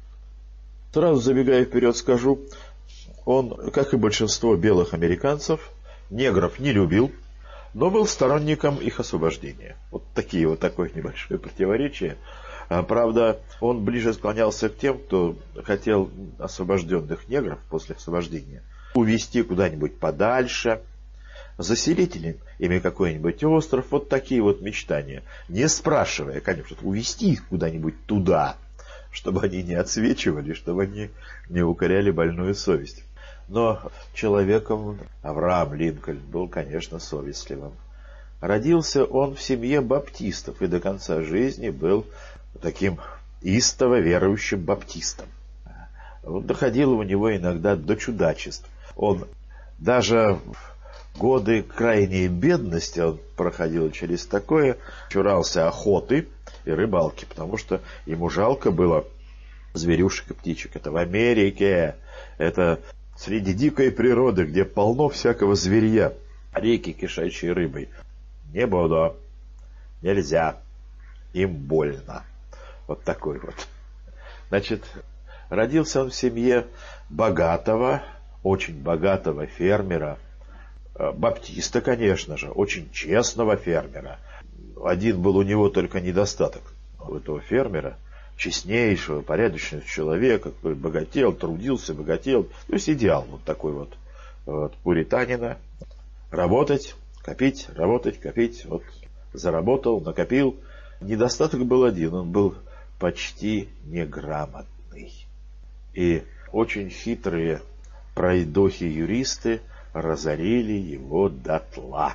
Сразу забегая вперед скажу, он, как и большинство белых американцев, негров не любил, но был сторонником их освобождения. Вот такие вот такое небольшое противоречие. Правда, он ближе склонялся к тем, кто хотел освобожденных негров после освобождения увезти куда-нибудь подальше, заселить ими какой-нибудь остров, вот такие вот мечтания. Не спрашивая, конечно, увезти их куда-нибудь туда, чтобы они не отсвечивали, чтобы они не укоряли больную совесть. Но человеком Авраам Линкольн был, конечно, совестливым. Родился он в семье баптистов и до конца жизни был таким истово верующим баптистом. Доходило у него иногда до чудачеств. Он даже в годы крайней бедности, он проходил через такое, чурался охоты и рыбалки, потому что ему жалко было зверюшек и птичек. Это в Америке, это среди дикой природы, где полно всякого зверья, реки, кишащие рыбой. Не буду, нельзя, им больно. Вот такой вот. Значит, родился он в семье богатого, очень богатого фермера, баптиста, конечно же, очень честного фермера. Один был у него только недостаток у этого фермера, честнейшего, порядочного человека, который богател, трудился, богател. То есть идеал вот такой вот, вот пуританина. Работать, копить, работать, копить. Вот заработал, накопил. Недостаток был один, он был почти неграмотный. И очень хитрые пройдохи-юристы разорили его дотла.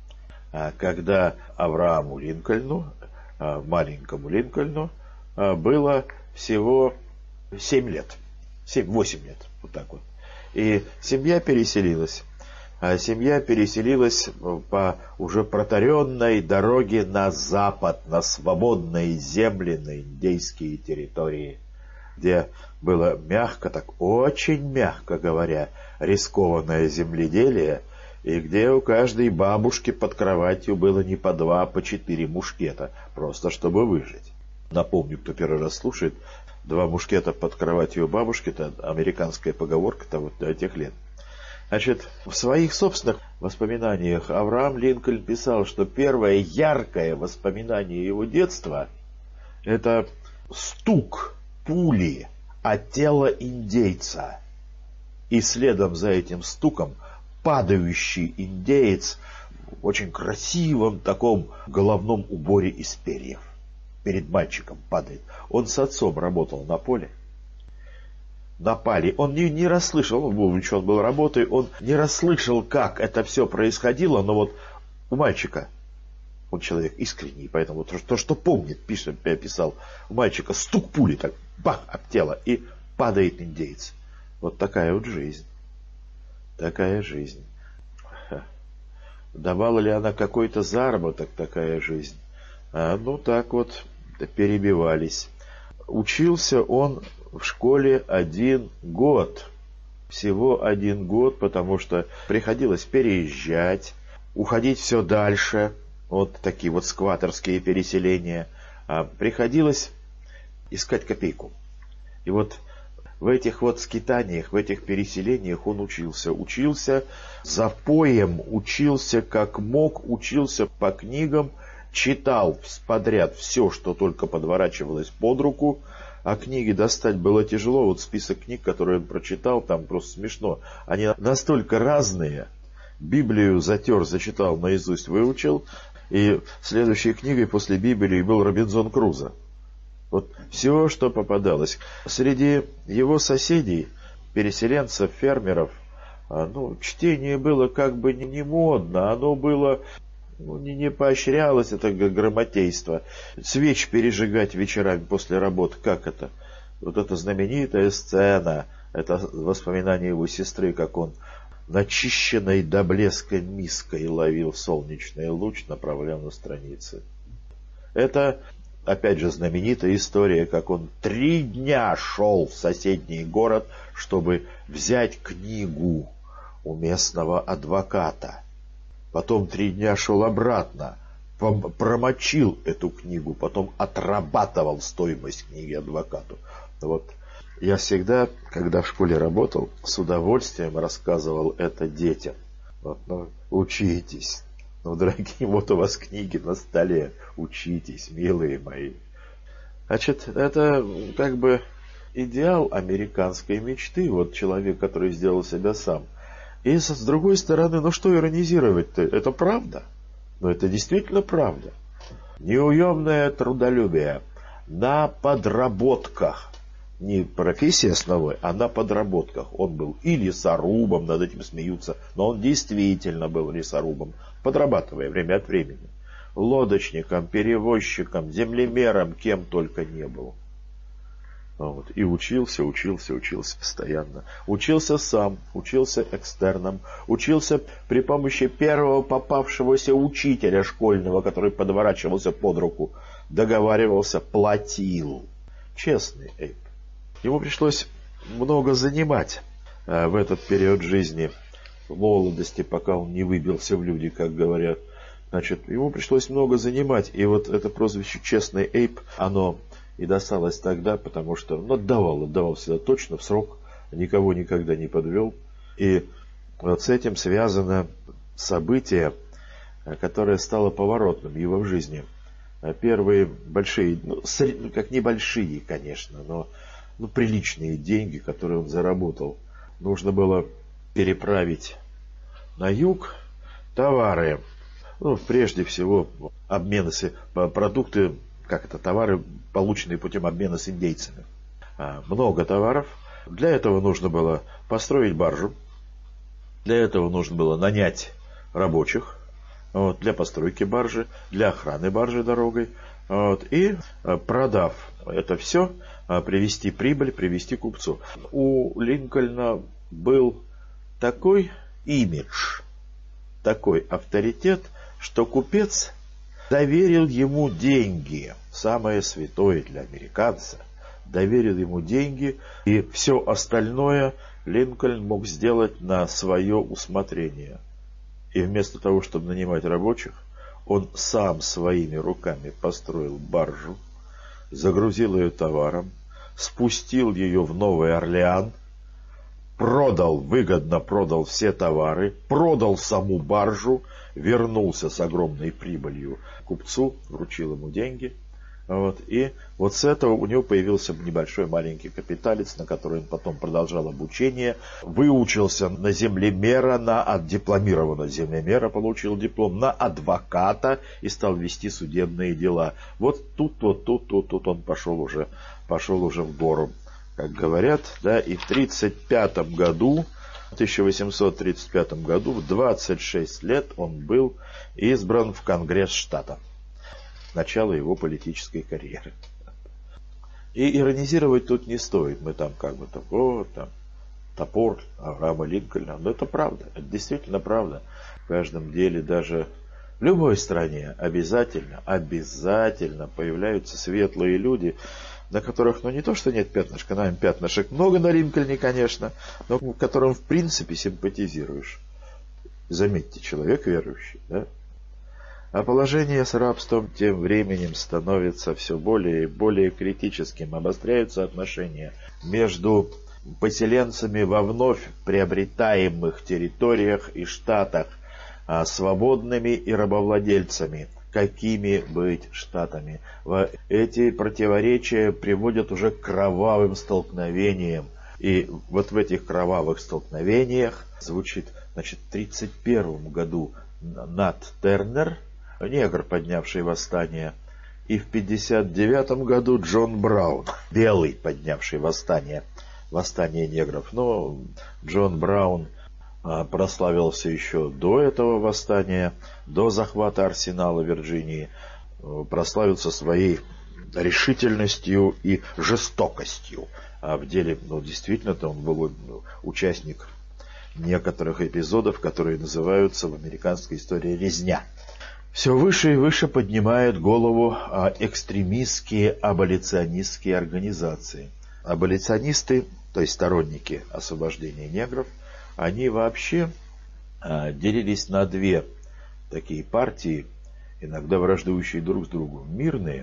Когда Аврааму Линкольну, маленькому Линкольну, было всего семь лет. семь-восемь лет. Вот так вот. И семья переселилась. А семья переселилась по уже протаренной дороге на запад, на свободные земли, на индейские территории, где было мягко, так очень мягко говоря, рискованное земледелие, и где у каждой бабушки под кроватью было не по два, а по четыре мушкета, просто чтобы выжить. Напомню, кто первый раз слушает, два мушкета под кроватью у бабушки, это американская поговорка-то вот до тех лет. Значит, в своих собственных воспоминаниях Авраам Линкольн писал, что первое яркое воспоминание его детства — это стук пули от тела индейца. И следом за этим стуком падающий индеец в очень красивом таком головном уборе из перьев. Перед мальчиком падает. Он с отцом работал на поле. Напали. Он не, не расслышал, он был увлечен был работой, он не расслышал, как это все происходило, но вот у мальчика, он человек искренний, поэтому то, то что помнит, пишет, писал, у мальчика стук пули, так бах, об тело, и падает индейец. Вот такая вот жизнь. Такая жизнь. Давала ли она какой-то заработок, такая жизнь? А, ну, так вот, перебивались. Учился он в школе один год. Всего один год, потому что приходилось переезжать, уходить все дальше. Вот такие вот скваторские переселения. А приходилось искать копейку. И вот в этих вот скитаниях, в этих переселениях он учился. Учился запоем, учился как мог, учился по книгам читал подряд все, что только подворачивалось под руку, а книги достать было тяжело. Вот список книг, которые он прочитал, там просто смешно. Они настолько разные. Библию затер, зачитал, наизусть выучил. И следующей книгой после Библии был Робинзон Крузо. Вот все, что попадалось. Среди его соседей, переселенцев, фермеров, ну, чтение было как бы не модно. Оно было... Ну, не, не поощрялось это грамотейство. Свеч пережигать вечерами после работы, как это? Вот эта знаменитая сцена, это воспоминание его сестры, как он начищенной до блеска миской ловил солнечный луч, направлял на страницы. Это, опять же, знаменитая история, как он три дня шел в соседний город, чтобы взять книгу у местного адвоката. Потом три дня шел обратно, промочил эту книгу, потом отрабатывал стоимость книги адвокату. Вот я всегда, когда в школе работал, с удовольствием рассказывал это детям. Вот, ну, учитесь. Ну, дорогие, вот у вас книги на столе. Учитесь, милые мои. Значит, это как бы идеал американской мечты. Вот человек, который сделал себя сам. И с другой стороны, ну что иронизировать-то? Это правда. Но это действительно правда. Неуемное трудолюбие на подработках. Не профессия основной, а на подработках. Он был и лесорубом, над этим смеются, но он действительно был лесорубом, подрабатывая время от времени. Лодочником, перевозчиком, землемером, кем только не был. Вот. И учился, учился, учился постоянно. Учился сам, учился экстерном, учился при помощи первого попавшегося учителя школьного, который подворачивался под руку, договаривался, платил. Честный Эйб. Ему пришлось много занимать а, в этот период жизни, в молодости, пока он не выбился в люди, как говорят. Значит, ему пришлось много занимать. И вот это прозвище «Честный Эйб», оно... и досталось тогда, потому что ну, отдавал, отдавал всегда точно, в срок, никого никогда не подвел. И вот с этим связано событие, которое стало поворотным его в жизни. Первые большие, ну, как небольшие, конечно, но ну, приличные деньги, которые он заработал, нужно было переправить на юг товары. Ну, прежде всего, обмены, продукты, как это, товары, полученные путем обмена с индейцами. Много товаров. Для этого нужно было построить баржу. Для этого нужно было нанять рабочих вот, для постройки баржи, для охраны баржи дорогой. Вот, и, продав это все, привести прибыль, привести купцу. У Линкольна был такой имидж, такой авторитет, что купец доверил ему деньги, самое святое для американца, доверил ему деньги, и все остальное Линкольн мог сделать на свое усмотрение. И вместо того, чтобы нанимать рабочих, он сам своими руками построил баржу, загрузил ее товаром, спустил ее в Новый Орлеан, продал, выгодно продал все товары, продал саму баржу, вернулся с огромной прибылью купцу, вручил ему деньги. Вот, и вот с этого у него появился небольшой маленький капиталец, на который он потом продолжал обучение, выучился на землемера, на от дипломированного землемера получил диплом, на адвоката и стал вести судебные дела. Вот тут, вот тут, тут, тут он пошел уже, пошел уже в гору, как говорят, да, и в тридцать пятом году, в тысяча восемьсот тридцать пятом году, в двадцать шесть лет он был избран в Конгресс штата. Начало его политической карьеры. И иронизировать тут не стоит. Мы там как бы там, о, там, топор Авраама Линкольна. Но это правда. Это действительно правда. В каждом деле, даже в любой стране обязательно, обязательно появляются светлые люди, на которых, ну не то, что нет пятнышка, на пятнышек много на Линкольне, конечно, но которым в принципе симпатизируешь. Заметьте, человек верующий, да? А положение с рабством тем временем становится все более и более критическим. Обостряются отношения между поселенцами во вновь приобретаемых территориях и штатах, свободными и рабовладельцами. какими быть штатами. Эти противоречия приводят уже к кровавым столкновениям. И вот в этих кровавых столкновениях звучит, значит, в тридцать первом году Нат Тернер, негр, поднявший восстание, и в пятьдесят девятом году Джон Браун, белый, поднявший восстание, восстание негров. Но Джон Браун а, прославился еще до этого восстания, до захвата арсенала Вирджинии, прославился своей решительностью и жестокостью. А в деле, ну, действительно-то он был участник некоторых эпизодов, которые называются в американской истории резня. Все выше и выше поднимают голову экстремистские аболиционистские организации. Аболиционисты, то есть сторонники освобождения негров, они вообще делились на две такие партии, иногда враждующие друг с другом. Мирные,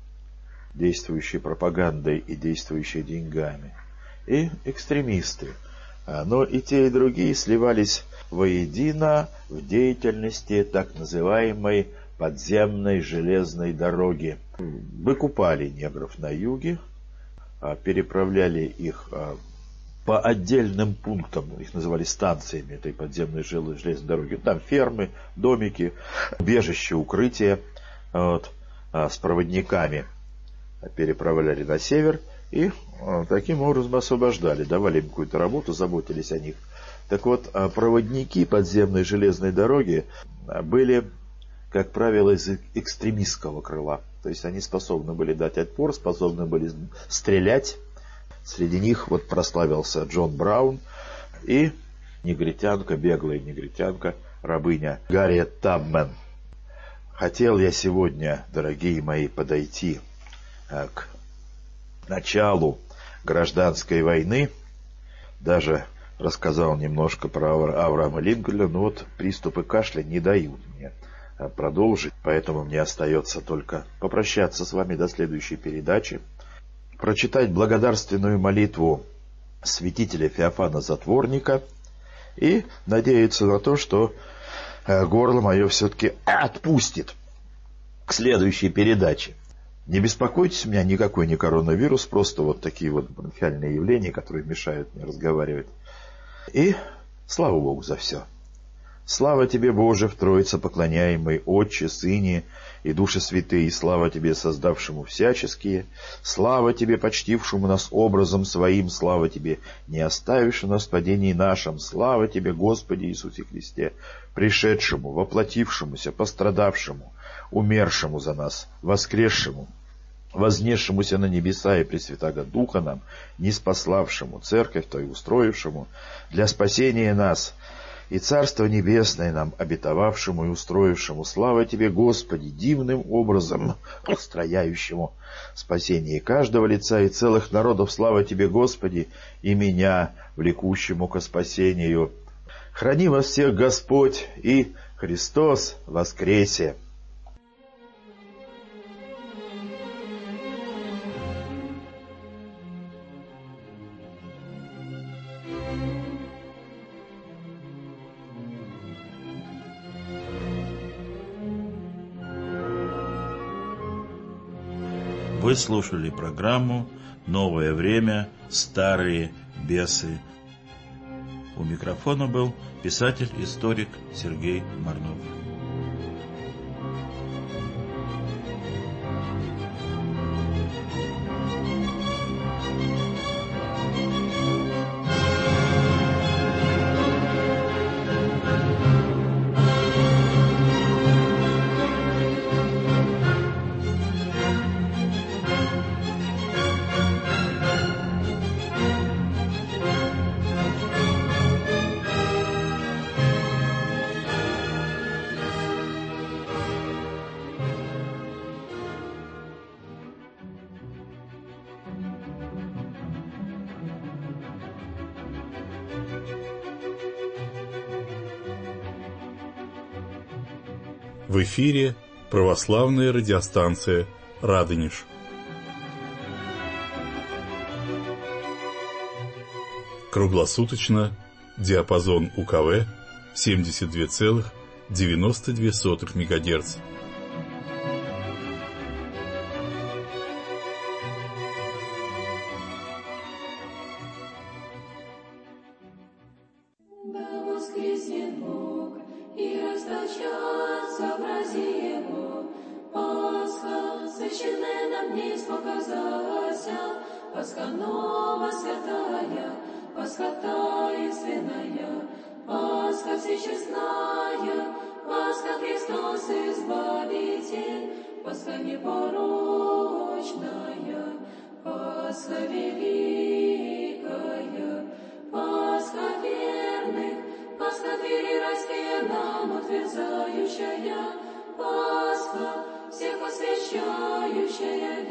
действующие пропагандой и действующие деньгами, и экстремисты. Но и те, и другие сливались воедино в деятельности так называемой подземной железной дороги. Выкупали негров на юге, переправляли их по отдельным пунктам, их называли станциями этой подземной железной дороги. Там фермы, домики, убежища, укрытия, вот, с проводниками переправляли на север и таким образом освобождали, давали им какую-то работу, заботились о них. Так вот, проводники подземной железной дороги были, как правило, из экстремистского крыла. То есть они способны были дать отпор, способны были стрелять. Среди них вот прославился Джон Браун и негритянка, беглая негритянка, рабыня Гарриет Табмен. Хотел я сегодня, дорогие мои, подойти к началу гражданской войны, даже рассказал немножко про Авраама Линкольна, но вот приступы кашля не дают мне продолжить, поэтому мне остается только попрощаться с вами до следующей передачи, прочитать благодарственную молитву святителя Феофана Затворника и надеяться на то, что горло мое все-таки отпустит к следующей передаче. Не беспокойтесь, у меня никакой не коронавирус, просто вот такие вот бронхиальные явления, которые мешают мне разговаривать. И слава Богу за все. Слава Тебе, Боже, в Троице поклоняемый, Отче, Сыне и Душе Святые, слава Тебе, создавшему всяческие, слава Тебе, почтившему нас образом Своим, слава Тебе, не оставившему нас в падении нашем, слава Тебе, Господи Иисусе Христе, пришедшему, воплотившемуся, пострадавшему, умершему за нас, воскресшему, вознесшемуся на небеса и Пресвятаго Духа нам, ниспославшему церковь Твою, устроившему для спасения нас, и Царство Небесное нам, обетовавшему и устроившему. Слава Тебе, Господи, дивным образом устрояющему спасение каждого лица и целых народов. Слава Тебе, Господи, и меня, влекущему ко спасению. Храни вас всех Господь, и Христос воскресе! Вы слушали программу «Новое время. Старые бесы». У микрофона был писатель-историк Сергей Марнов. В эфире православная радиостанция «Радонеж». Круглосуточно диапазон УКВ семьдесят два целых девяносто две сотых мегагерца. нам днесь показася, Пасха нова святая, Пасха таинственная, Пасха всечестная, Пасха Христос Избавитель, Пасха непорочная, Пасха великая, Пасха верных, Пасха двери райские нам утвердzaющая, Пасха всех освящающая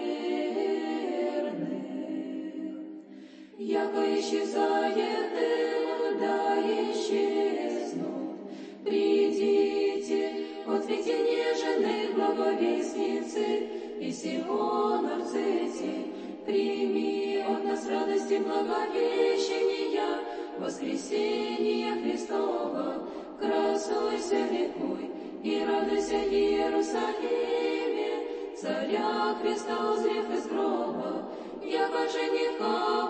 верных. Яко исчезает дым, да исчезнут, придите, ответьте нежных благовестницы, и Сиона рцете, прими от нас радости благовещения, воскресения Христова, красуйся, ликуй, и радуйся, Иерусалиме, царя Христа узрев из гроба, яко жениха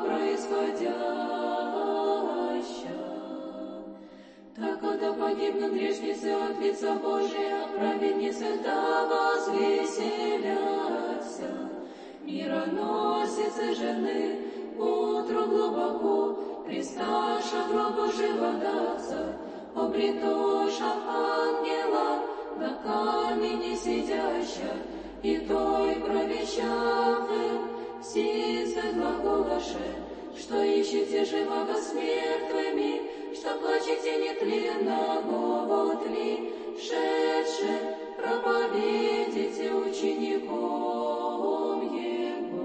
происходяща. Так когда погибнут грешницы от лица Божия, праведницы да возвеселятся. Мироносицы жены, утро глубоко, присташа гробу живодаться, обретоша ангела, на камне сидяща, и той провещавым, сице глаголаше, что ищете живого с мертвыми, что плачете нетленного тли, шедше проповедите учеником Его.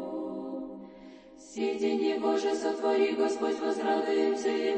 Сидя него же сотвори, Господь, возрадуемся и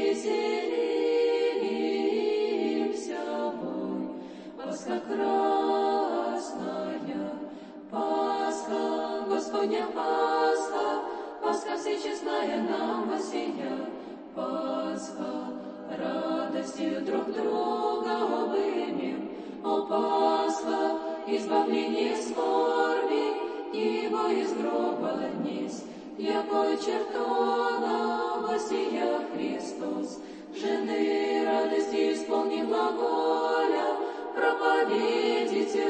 возвеселимся вой. Пасха красная, Пасха, Господня Пасха, Пасха всечестная нам воссия, Пасха, радостью друг друга обымем, о Пасха, избавление скорби, Его из гроба днесь, яко чертога воссия Христос, жены радости исполни глаголя, проповедите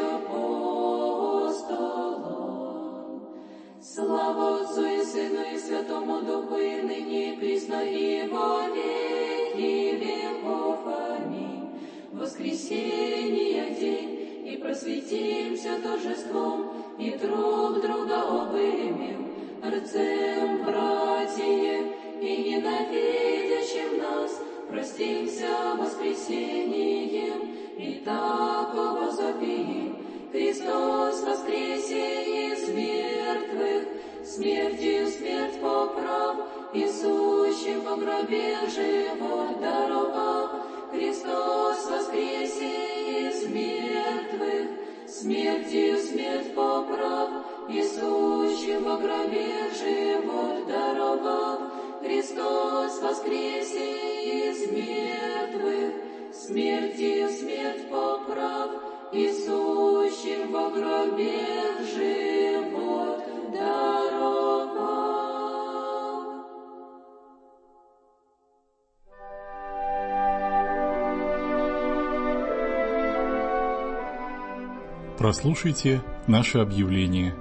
апостолов. Слава Отцу и Сыну и Святому Духу, и ныне и присно, и во веки веков. Аминь. Воскресенье день, и просветимся торжеством, и друг друга обымем, рцем братье, и ненавидящим нас простимся воскресением, и тако возопием: Христос воскресе из мертвых, смертью смерть поправ, и сущим во гробе живот даровав. Христос воскресе из мертвых, смертью смерть поправ, и сущим во гробе живот даровав. Христос воскресе из мертвых, смертью смерть поправ, и сущим во гробе живот даровав. Прослушайте наше объявление.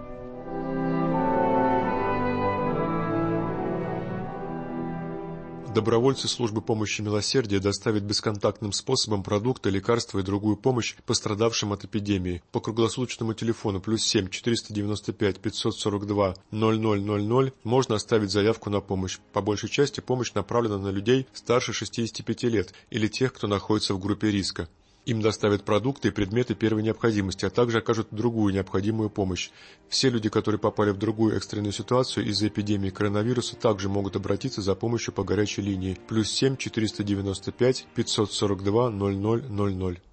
Добровольцы службы помощи милосердия доставят бесконтактным способом продукты, лекарства и другую помощь пострадавшим от эпидемии. По круглосуточному телефону плюс семь четыреста девяносто пять пятьсот сорок два ноль ноль ноль ноль можно оставить заявку на помощь. По большей части помощь направлена на людей старше шестидесяти пяти лет или тех, кто находится в группе риска. Им доставят продукты и предметы первой необходимости, а также окажут другую необходимую помощь. Все люди, которые попали в другую экстренную ситуацию из-за эпидемии коронавируса, также могут обратиться за помощью по горячей линии плюс семь четыреста девяносто пять пятьсот сорок два ноль ноль ноль ноль.